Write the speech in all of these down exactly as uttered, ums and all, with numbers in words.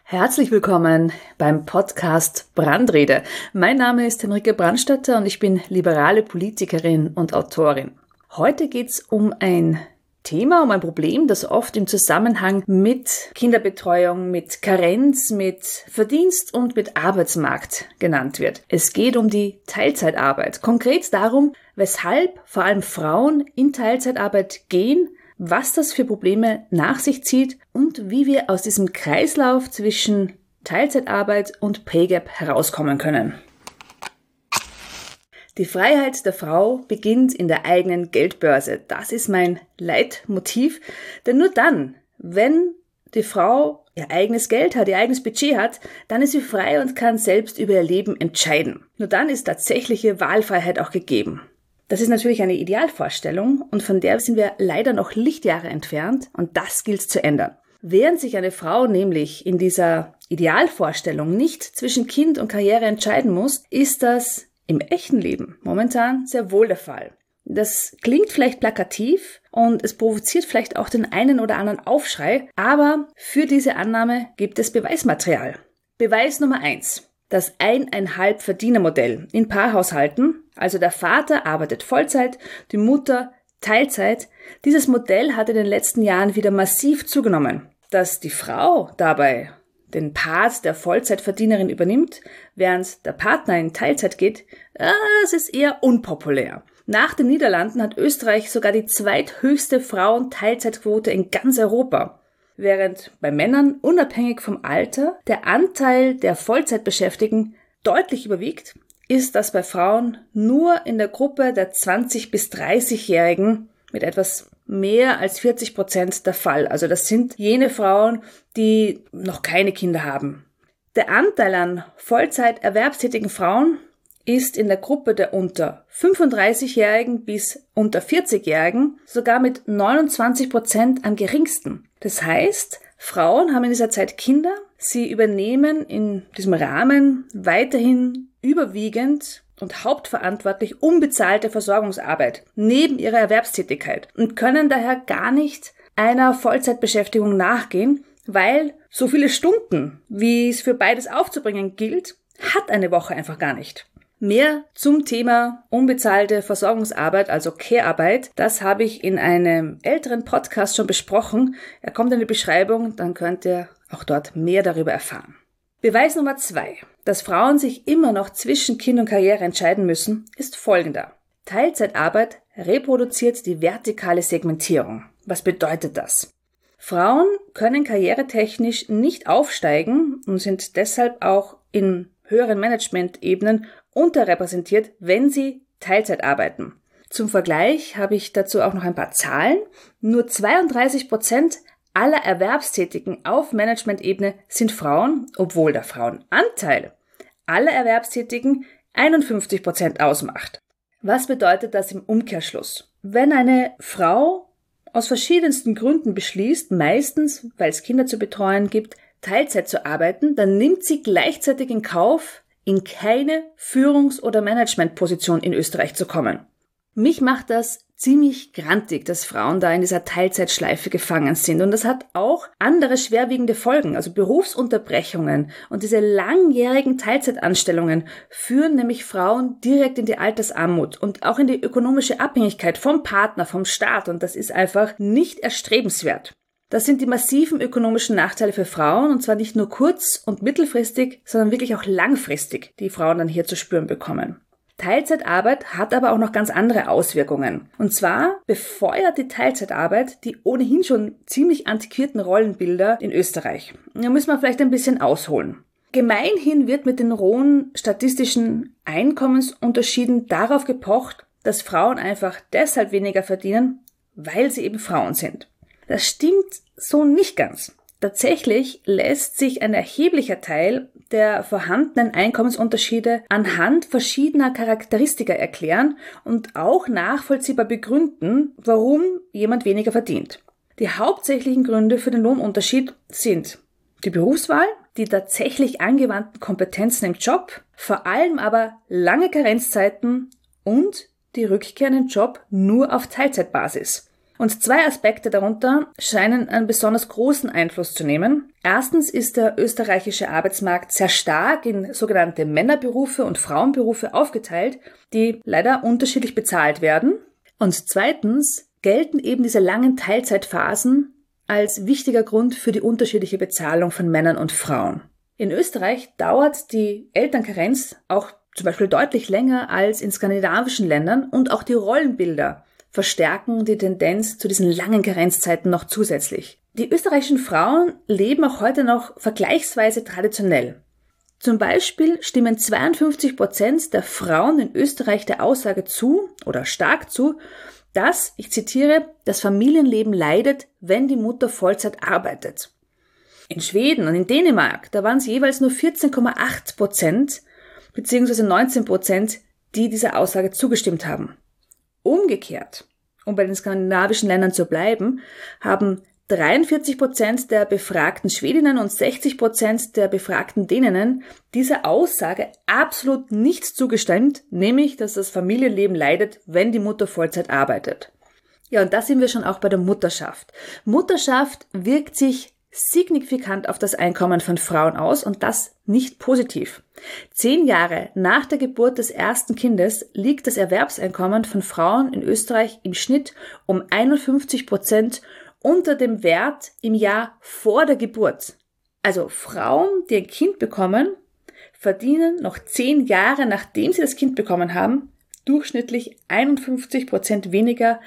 Herzlich willkommen beim Podcast Brandrede. Mein Name ist Henrike Brandstätter und ich bin liberale Politikerin und Autorin. Heute geht's um ein Thema, um ein Problem, das oft im Zusammenhang mit Kinderbetreuung, mit Karenz, mit Verdienst und mit Arbeitsmarkt genannt wird. Es geht um die Teilzeitarbeit. Konkret darum, weshalb vor allem Frauen in Teilzeitarbeit gehen, was das für Probleme nach sich zieht und wie wir aus diesem Kreislauf zwischen Teilzeitarbeit und Pay Gap herauskommen können. Die Freiheit der Frau beginnt in der eigenen Geldbörse. Das ist mein Leitmotiv, denn nur dann, wenn die Frau ihr eigenes Geld hat, ihr eigenes Budget hat, dann ist sie frei und kann selbst über ihr Leben entscheiden. Nur dann ist tatsächliche Wahlfreiheit auch gegeben. Das ist natürlich eine Idealvorstellung und von der sind wir leider noch Lichtjahre entfernt und das gilt zu ändern. Während sich eine Frau nämlich in dieser Idealvorstellung nicht zwischen Kind und Karriere entscheiden muss, ist das im echten Leben momentan sehr wohl der Fall. Das klingt vielleicht plakativ und es provoziert vielleicht auch den einen oder anderen Aufschrei, aber für diese Annahme gibt es Beweismaterial. Beweis Nummer eins. Das Eineinhalb-Verdiener-Modell in Paarhaushalten, also der Vater arbeitet Vollzeit, die Mutter Teilzeit. Dieses Modell hat in den letzten Jahren wieder massiv zugenommen. Dass die Frau dabei den Part der Vollzeitverdienerin übernimmt, während der Partner in Teilzeit geht, das ist eher unpopulär. Nach den Niederlanden hat Österreich sogar die zweithöchste Frauen-Teilzeitquote in ganz Europa. Während bei Männern unabhängig vom Alter der Anteil der Vollzeitbeschäftigten deutlich überwiegt, ist das bei Frauen nur in der Gruppe der zwanzig- bis dreißigjährigen mit etwas mehr als vierzig Prozent der Fall. Also das sind jene Frauen, die noch keine Kinder haben. Der Anteil an Vollzeit erwerbstätigen Frauen ist in der Gruppe der unter fünfunddreißigjährigen bis unter vierzigjährigen sogar mit neunundzwanzig Prozent am geringsten. Das heißt, Frauen haben in dieser Zeit Kinder, sie übernehmen in diesem Rahmen weiterhin überwiegend und hauptverantwortlich unbezahlte Versorgungsarbeit neben ihrer Erwerbstätigkeit und können daher gar nicht einer Vollzeitbeschäftigung nachgehen, weil so viele Stunden, wie es für beides aufzubringen gilt, hat eine Woche einfach gar nicht. Mehr zum Thema unbezahlte Versorgungsarbeit, also Care-Arbeit, das habe ich in einem älteren Podcast schon besprochen. Er kommt in die Beschreibung, dann könnt ihr auch dort mehr darüber erfahren. Beweis Nummer zwei, dass Frauen sich immer noch zwischen Kind und Karriere entscheiden müssen, ist folgender. Teilzeitarbeit reproduziert die vertikale Segmentierung. Was bedeutet das? Frauen können karrieretechnisch nicht aufsteigen und sind deshalb auch in höheren Management-Ebenen unterrepräsentiert, wenn sie Teilzeit arbeiten. Zum Vergleich habe ich dazu auch noch ein paar Zahlen. Nur zweiunddreißig Prozent aller Erwerbstätigen auf Management-Ebene sind Frauen, obwohl der Frauenanteil aller Erwerbstätigen einundfünfzig Prozent ausmacht. Was bedeutet das im Umkehrschluss? Wenn eine Frau aus verschiedensten Gründen beschließt, meistens, weil es Kinder zu betreuen gibt, Teilzeit zu arbeiten, dann nimmt sie gleichzeitig in Kauf, in keine Führungs- oder Managementposition in Österreich zu kommen. Mich macht das ziemlich grantig, dass Frauen da in dieser Teilzeitschleife gefangen sind. Und das hat auch andere schwerwiegende Folgen. Also Berufsunterbrechungen und diese langjährigen Teilzeitanstellungen führen nämlich Frauen direkt in die Altersarmut und auch in die ökonomische Abhängigkeit vom Partner, vom Staat. Und das ist einfach nicht erstrebenswert. Das sind die massiven ökonomischen Nachteile für Frauen, und zwar nicht nur kurz- und mittelfristig, sondern wirklich auch langfristig, die Frauen dann hier zu spüren bekommen. Teilzeitarbeit hat aber auch noch ganz andere Auswirkungen. Und zwar befeuert die Teilzeitarbeit die ohnehin schon ziemlich antiquierten Rollenbilder in Österreich. Da müssen wir vielleicht ein bisschen ausholen. Gemeinhin wird mit den rohen statistischen Einkommensunterschieden darauf gepocht, dass Frauen einfach deshalb weniger verdienen, weil sie eben Frauen sind. Das stimmt so nicht ganz. Tatsächlich lässt sich ein erheblicher Teil der vorhandenen Einkommensunterschiede anhand verschiedener Charakteristika erklären und auch nachvollziehbar begründen, warum jemand weniger verdient. Die hauptsächlichen Gründe für den Lohnunterschied sind die Berufswahl, die tatsächlich angewandten Kompetenzen im Job, vor allem aber lange Karenzzeiten und die Rückkehr in den Job nur auf Teilzeitbasis. Und zwei Aspekte darunter scheinen einen besonders großen Einfluss zu nehmen. Erstens ist der österreichische Arbeitsmarkt sehr stark in sogenannte Männerberufe und Frauenberufe aufgeteilt, die leider unterschiedlich bezahlt werden. Und zweitens gelten eben diese langen Teilzeitphasen als wichtiger Grund für die unterschiedliche Bezahlung von Männern und Frauen. In Österreich dauert die Elternkarenz auch zum Beispiel deutlich länger als in skandinavischen Ländern und auch die Rollenbilder verstärken die Tendenz zu diesen langen Karenzzeiten noch zusätzlich. Die österreichischen Frauen leben auch heute noch vergleichsweise traditionell. Zum Beispiel stimmen zweiundfünfzig Prozent der Frauen in Österreich der Aussage zu, oder stark zu, dass, ich zitiere, das Familienleben leidet, wenn die Mutter Vollzeit arbeitet. In Schweden und in Dänemark, da waren es jeweils nur vierzehn Komma acht Prozent bzw. neunzehn Prozent, die dieser Aussage zugestimmt haben. Umgekehrt, um bei den skandinavischen Ländern zu bleiben, haben dreiundvierzig Prozent der befragten Schwedinnen und sechzig Prozent der befragten Däninnen dieser Aussage absolut nicht zugestimmt, nämlich, dass das Familienleben leidet, wenn die Mutter Vollzeit arbeitet. Ja, und da sind wir schon auch bei der Mutterschaft. Mutterschaft wirkt sich signifikant auf das Einkommen von Frauen aus und das nicht positiv. Zehn Jahre nach der Geburt des ersten Kindes liegt das Erwerbseinkommen von Frauen in Österreich im Schnitt um einundfünfzig Prozent unter dem Wert im Jahr vor der Geburt. Also Frauen, die ein Kind bekommen, verdienen noch zehn Jahre nachdem sie das Kind bekommen haben, durchschnittlich einundfünfzig Prozent weniger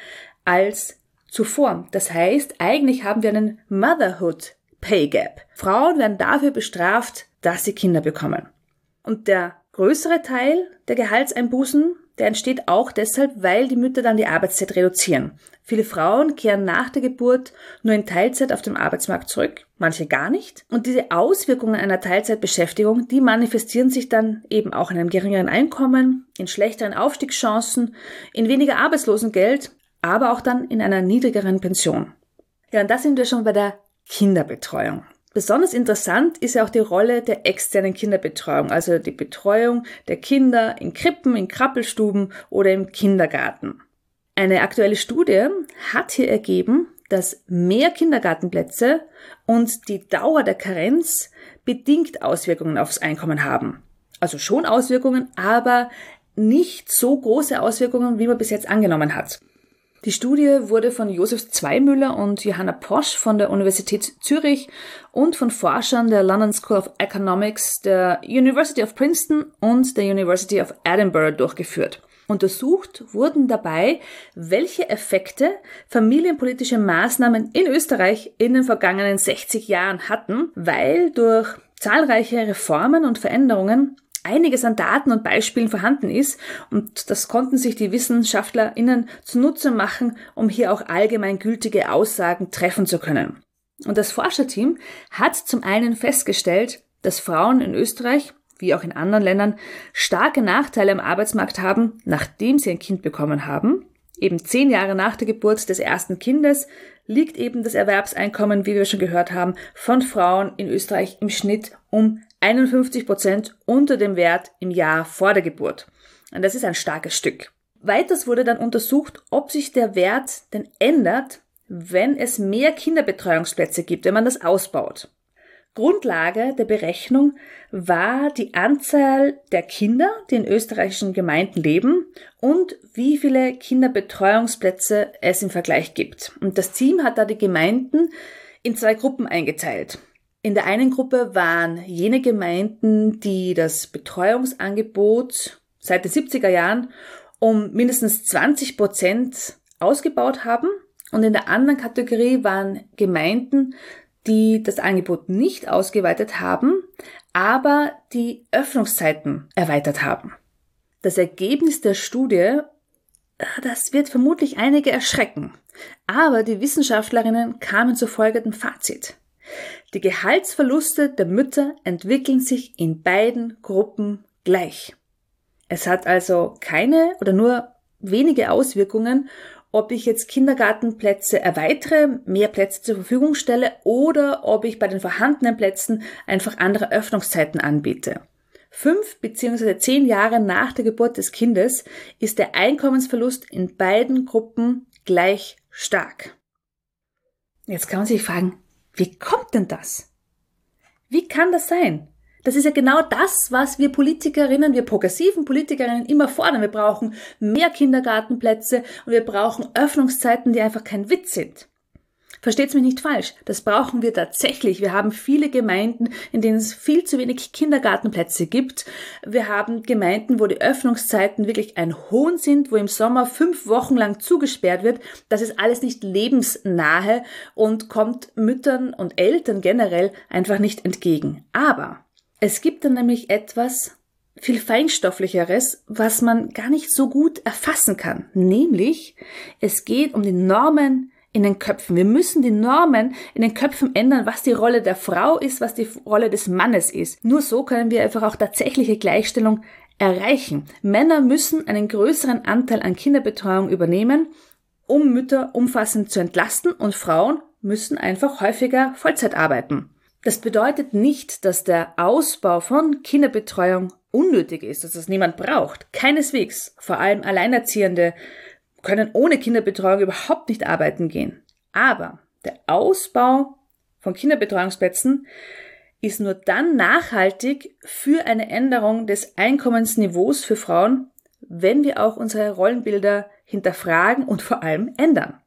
als zuvor. Das heißt, eigentlich haben wir einen Motherhood Pay Gap. Frauen werden dafür bestraft, dass sie Kinder bekommen. Und der größere Teil der Gehaltseinbußen, der entsteht auch deshalb, weil die Mütter dann die Arbeitszeit reduzieren. Viele Frauen kehren nach der Geburt nur in Teilzeit auf dem Arbeitsmarkt zurück, manche gar nicht. Und diese Auswirkungen einer Teilzeitbeschäftigung, die manifestieren sich dann eben auch in einem geringeren Einkommen, in schlechteren Aufstiegschancen, in weniger Arbeitslosengeld, aber auch dann in einer niedrigeren Pension. Ja, und da sind wir schon bei der Kinderbetreuung. Besonders interessant ist ja auch die Rolle der externen Kinderbetreuung, also die Betreuung der Kinder in Krippen, in Krabbelstuben oder im Kindergarten. Eine aktuelle Studie hat hier ergeben, dass mehr Kindergartenplätze und die Dauer der Karenz bedingt Auswirkungen aufs Einkommen haben. Also schon Auswirkungen, aber nicht so große Auswirkungen, wie man bis jetzt angenommen hat. Die Studie wurde von Josef Zweimüller und Johanna Posch von der Universität Zürich und von Forschern der London School of Economics, der University of Princeton und der University of Edinburgh durchgeführt. Untersucht wurden dabei, welche Effekte familienpolitische Maßnahmen in Österreich in den vergangenen sechzig Jahren hatten, weil durch zahlreiche Reformen und Veränderungen einiges an Daten und Beispielen vorhanden ist und das konnten sich die WissenschaftlerInnen zunutze machen, um hier auch allgemeingültige Aussagen treffen zu können. Und das Forscherteam hat zum einen festgestellt, dass Frauen in Österreich, wie auch in anderen Ländern, starke Nachteile am Arbeitsmarkt haben, nachdem sie ein Kind bekommen haben. Eben zehn Jahre nach der Geburt des ersten Kindes liegt eben das Erwerbseinkommen, wie wir schon gehört haben, von Frauen in Österreich im Schnitt um einundfünfzig Prozent unter dem Wert im Jahr vor der Geburt. Und das ist ein starkes Stück. Weiters wurde dann untersucht, ob sich der Wert denn ändert, wenn es mehr Kinderbetreuungsplätze gibt, wenn man das ausbaut. Grundlage der Berechnung war die Anzahl der Kinder, die in österreichischen Gemeinden leben und wie viele Kinderbetreuungsplätze es im Vergleich gibt. Und das Team hat da die Gemeinden in zwei Gruppen eingeteilt. In der einen Gruppe waren jene Gemeinden, die das Betreuungsangebot seit den siebziger Jahren um mindestens zwanzig Prozent ausgebaut haben. Und in der anderen Kategorie waren Gemeinden, die das Angebot nicht ausgeweitet haben, aber die Öffnungszeiten erweitert haben. Das Ergebnis der Studie, das wird vermutlich einige erschrecken, aber die Wissenschaftlerinnen kamen zu folgendem Fazit. Die Gehaltsverluste der Mütter entwickeln sich in beiden Gruppen gleich. Es hat also keine oder nur wenige Auswirkungen, ob ich jetzt Kindergartenplätze erweitere, mehr Plätze zur Verfügung stelle oder ob ich bei den vorhandenen Plätzen einfach andere Öffnungszeiten anbiete. Fünf bzw. zehn Jahre nach der Geburt des Kindes ist der Einkommensverlust in beiden Gruppen gleich stark. Jetzt kann man sich fragen, wie kommt denn das? Wie kann das sein? Das ist ja genau das, was wir Politikerinnen, wir progressiven Politikerinnen immer fordern. Wir brauchen mehr Kindergartenplätze und wir brauchen Öffnungszeiten, die einfach kein Witz sind. Versteht's mich nicht falsch, das brauchen wir tatsächlich. Wir haben viele Gemeinden, in denen es viel zu wenig Kindergartenplätze gibt. Wir haben Gemeinden, wo die Öffnungszeiten wirklich ein Hohn sind, wo im Sommer fünf Wochen lang zugesperrt wird. Das ist alles nicht lebensnahe und kommt Müttern und Eltern generell einfach nicht entgegen. Aber es gibt dann nämlich etwas viel Feinstofflicheres, was man gar nicht so gut erfassen kann. Nämlich, es geht um die Normen in den Köpfen. Wir müssen die Normen in den Köpfen ändern, was die Rolle der Frau ist, was die Rolle des Mannes ist. Nur so können wir einfach auch tatsächliche Gleichstellung erreichen. Männer müssen einen größeren Anteil an Kinderbetreuung übernehmen, um Mütter umfassend zu entlasten, und Frauen müssen einfach häufiger Vollzeit arbeiten. Das bedeutet nicht, dass der Ausbau von Kinderbetreuung unnötig ist, dass das niemand braucht. Keineswegs. Vor allem Alleinerziehende können ohne Kinderbetreuung überhaupt nicht arbeiten gehen. Aber der Ausbau von Kinderbetreuungsplätzen ist nur dann nachhaltig für eine Änderung des Einkommensniveaus für Frauen, wenn wir auch unsere Rollenbilder hinterfragen und vor allem ändern.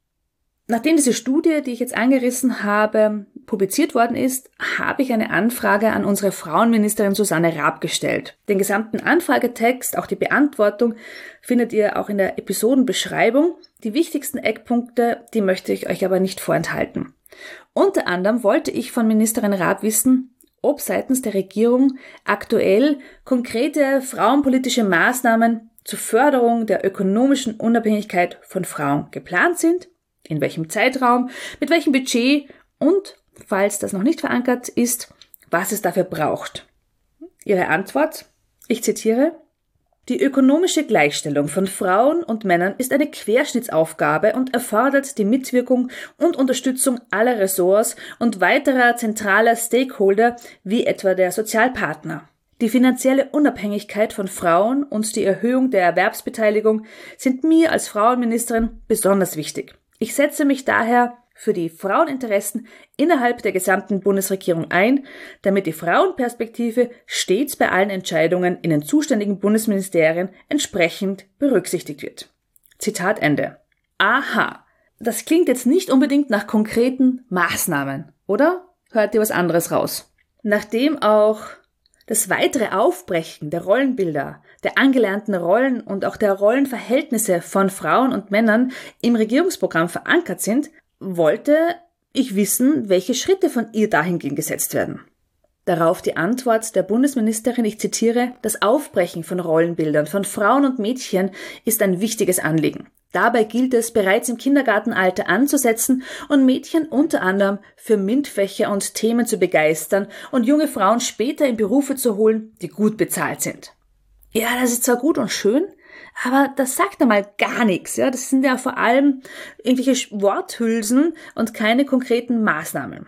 Nachdem diese Studie, die ich jetzt angerissen habe, publiziert worden ist, habe ich eine Anfrage an unsere Frauenministerin Susanne Raab gestellt. Den gesamten Anfragetext, auch die Beantwortung, findet ihr auch in der Episodenbeschreibung. Die wichtigsten Eckpunkte, die möchte ich euch aber nicht vorenthalten. Unter anderem wollte ich von Ministerin Raab wissen, ob seitens der Regierung aktuell konkrete frauenpolitische Maßnahmen zur Förderung der ökonomischen Unabhängigkeit von Frauen geplant sind, in welchem Zeitraum, mit welchem Budget und, falls das noch nicht verankert ist, was es dafür braucht. Ihre Antwort, ich zitiere: Die ökonomische Gleichstellung von Frauen und Männern ist eine Querschnittsaufgabe und erfordert die Mitwirkung und Unterstützung aller Ressorts und weiterer zentraler Stakeholder wie etwa der Sozialpartner. Die finanzielle Unabhängigkeit von Frauen und die Erhöhung der Erwerbsbeteiligung sind mir als Frauenministerin besonders wichtig. Ich setze mich daher für die Fraueninteressen innerhalb der gesamten Bundesregierung ein, damit die Frauenperspektive stets bei allen Entscheidungen in den zuständigen Bundesministerien entsprechend berücksichtigt wird. Zitat Ende. Aha, das klingt jetzt nicht unbedingt nach konkreten Maßnahmen, oder? Hört ihr was anderes raus? Nachdem auch das weitere Aufbrechen der Rollenbilder, der angelernten Rollen und auch der Rollenverhältnisse von Frauen und Männern im Regierungsprogramm verankert sind, wollte ich wissen, welche Schritte von ihr dahingehend gesetzt werden. Darauf die Antwort der Bundesministerin, ich zitiere: Das Aufbrechen von Rollenbildern von Frauen und Mädchen ist ein wichtiges Anliegen. Dabei gilt es, bereits im Kindergartenalter anzusetzen und Mädchen unter anderem für MINT-Fächer und Themen zu begeistern und junge Frauen später in Berufe zu holen, die gut bezahlt sind. Ja, das ist zwar gut und schön, aber das sagt einmal gar nichts. Ja, das sind ja vor allem irgendwelche Worthülsen und keine konkreten Maßnahmen.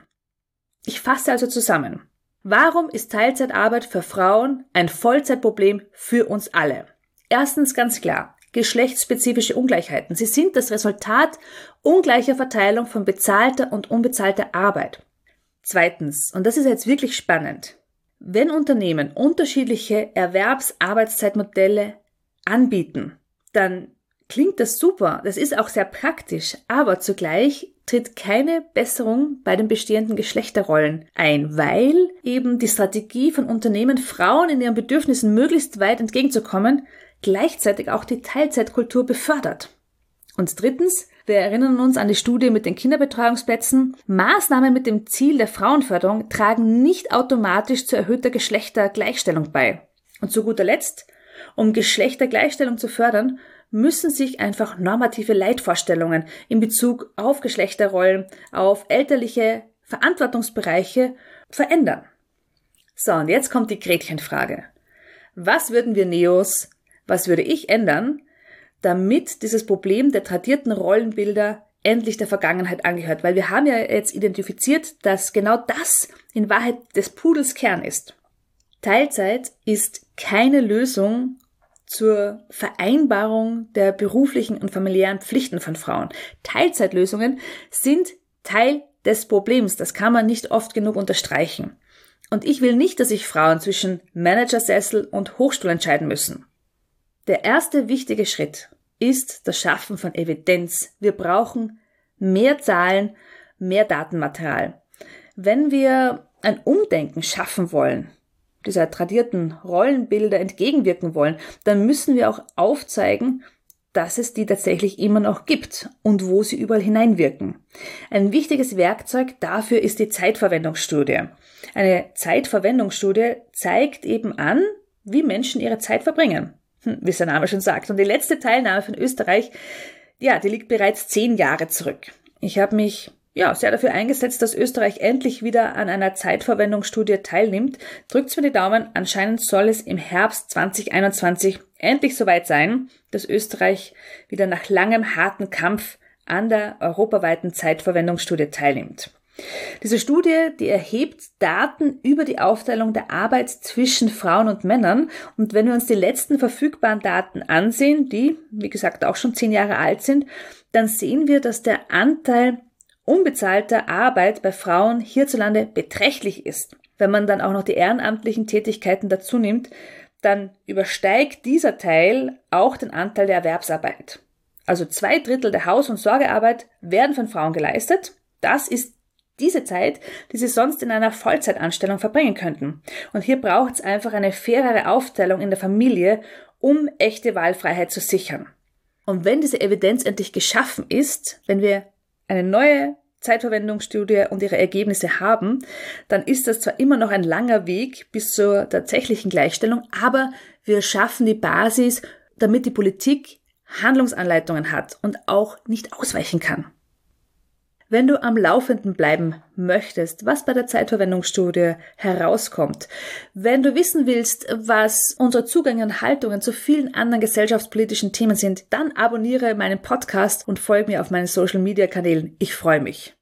Ich fasse also zusammen. Warum ist Teilzeitarbeit für Frauen ein Vollzeitproblem für uns alle? Erstens ganz klar: geschlechtsspezifische Ungleichheiten. Sie sind das Resultat ungleicher Verteilung von bezahlter und unbezahlter Arbeit. Zweitens, und das ist jetzt wirklich spannend: Wenn Unternehmen unterschiedliche Erwerbsarbeitszeitmodelle anbieten, dann klingt das super, das ist auch sehr praktisch, aber zugleich tritt keine Besserung bei den bestehenden Geschlechterrollen ein, weil eben die Strategie von Unternehmen, Frauen in ihren Bedürfnissen möglichst weit entgegenzukommen, gleichzeitig auch die Teilzeitkultur befördert. Und drittens, wir erinnern uns an die Studie mit den Kinderbetreuungsplätzen: Maßnahmen mit dem Ziel der Frauenförderung tragen nicht automatisch zu erhöhter Geschlechtergleichstellung bei. Und zu guter Letzt, um Geschlechtergleichstellung zu fördern, müssen sich einfach normative Leitvorstellungen in Bezug auf Geschlechterrollen, auf elterliche Verantwortungsbereiche verändern. So, und jetzt kommt die Gretchenfrage. Was würden wir Neos, was würde ich ändern, damit dieses Problem der tradierten Rollenbilder endlich der Vergangenheit angehört? Weil wir haben ja jetzt identifiziert, dass genau das in Wahrheit des Pudels Kern ist. Teilzeit ist keine Lösung zur Vereinbarung der beruflichen und familiären Pflichten von Frauen. Teilzeitlösungen sind Teil des Problems. Das kann man nicht oft genug unterstreichen. Und ich will nicht, dass sich Frauen zwischen Managersessel und Hochstuhl entscheiden müssen. Der erste wichtige Schritt ist das Schaffen von Evidenz. Wir brauchen mehr Zahlen, mehr Datenmaterial. Wenn wir ein Umdenken schaffen wollen, dieser tradierten Rollenbilder entgegenwirken wollen, dann müssen wir auch aufzeigen, dass es die tatsächlich immer noch gibt und wo sie überall hineinwirken. Ein wichtiges Werkzeug dafür ist die Zeitverwendungsstudie. Eine Zeitverwendungsstudie zeigt eben an, wie Menschen ihre Zeit verbringen, wie es der Name schon sagt. Und die letzte Teilnahme von Österreich, ja, die liegt bereits zehn Jahre zurück. Ich habe mich ja sehr dafür eingesetzt, dass Österreich endlich wieder an einer Zeitverwendungsstudie teilnimmt. Drückt's mir die Daumen, anscheinend soll es im Herbst zwanzig einundzwanzig endlich soweit sein, dass Österreich wieder nach langem harten Kampf an der europaweiten Zeitverwendungsstudie teilnimmt. Diese Studie, die erhebt Daten über die Aufteilung der Arbeit zwischen Frauen und Männern. Und wenn wir uns die letzten verfügbaren Daten ansehen, die, wie gesagt, auch schon zehn Jahre alt sind, dann sehen wir, dass der Anteil unbezahlter Arbeit bei Frauen hierzulande beträchtlich ist. Wenn man dann auch noch die ehrenamtlichen Tätigkeiten dazu nimmt, dann übersteigt dieser Teil auch den Anteil der Erwerbsarbeit. Also zwei Drittel der Haus- und Sorgearbeit werden von Frauen geleistet. Das ist diese Zeit, die sie sonst in einer Vollzeitanstellung verbringen könnten. Und hier braucht es einfach eine fairere Aufteilung in der Familie, um echte Wahlfreiheit zu sichern. Und wenn diese Evidenz endlich geschaffen ist, wenn wir eine neue Zeitverwendungsstudie und ihre Ergebnisse haben, dann ist das zwar immer noch ein langer Weg bis zur tatsächlichen Gleichstellung, aber wir schaffen die Basis, damit die Politik Handlungsanleitungen hat und auch nicht ausweichen kann. Wenn du am Laufenden bleiben möchtest, was bei der Zeitverwendungsstudie herauskommt, wenn du wissen willst, was unsere Zugänge und Haltungen zu vielen anderen gesellschaftspolitischen Themen sind, dann abonniere meinen Podcast und folge mir auf meinen Social-Media-Kanälen. Ich freue mich.